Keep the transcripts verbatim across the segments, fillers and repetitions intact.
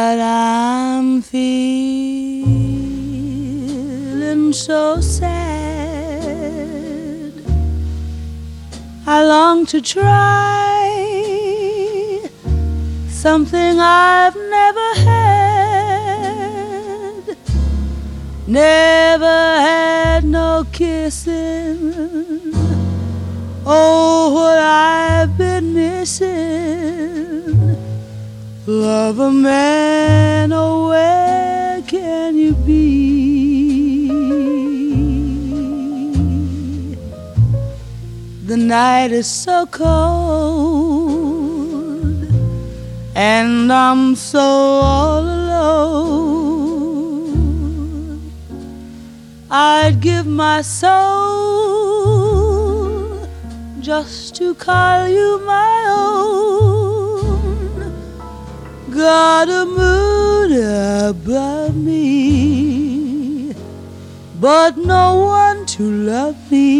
But I'm feeling so sad. I long to try something I've never had. Never had no kissing. Oh, what I've been missing. Lover man, oh, where can you be? The night is so cold, and I'm so all alone. I'd give my soul just to call you my own. Got a moon above me, but no one to love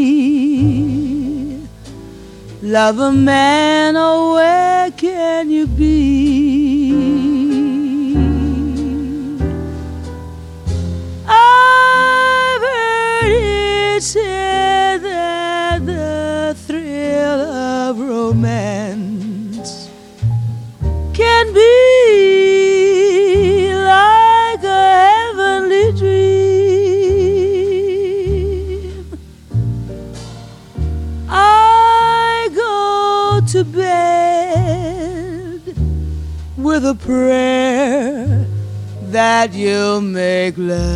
me. Lover man, oh, where can you be? I've heard it said that the thrill of romance can be like a heavenly dream. I go to bed with a prayer that you'll make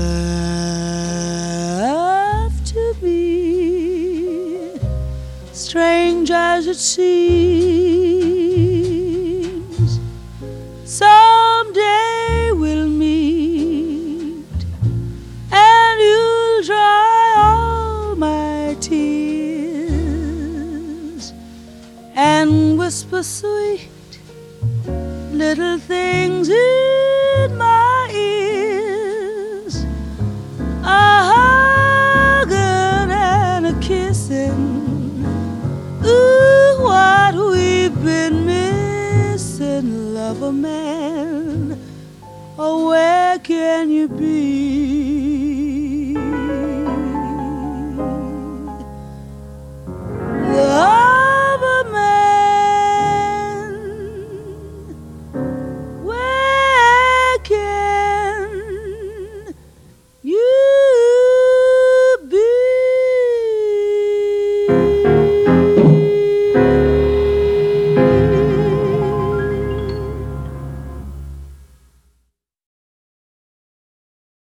love to me, strange as it seems. Someday we'll meet, and you'll dry all my tears, and whisper sweet little things in my ears. A hugging and a kissing. Ooh, what we've been missing. Lover man, oh, where can you be?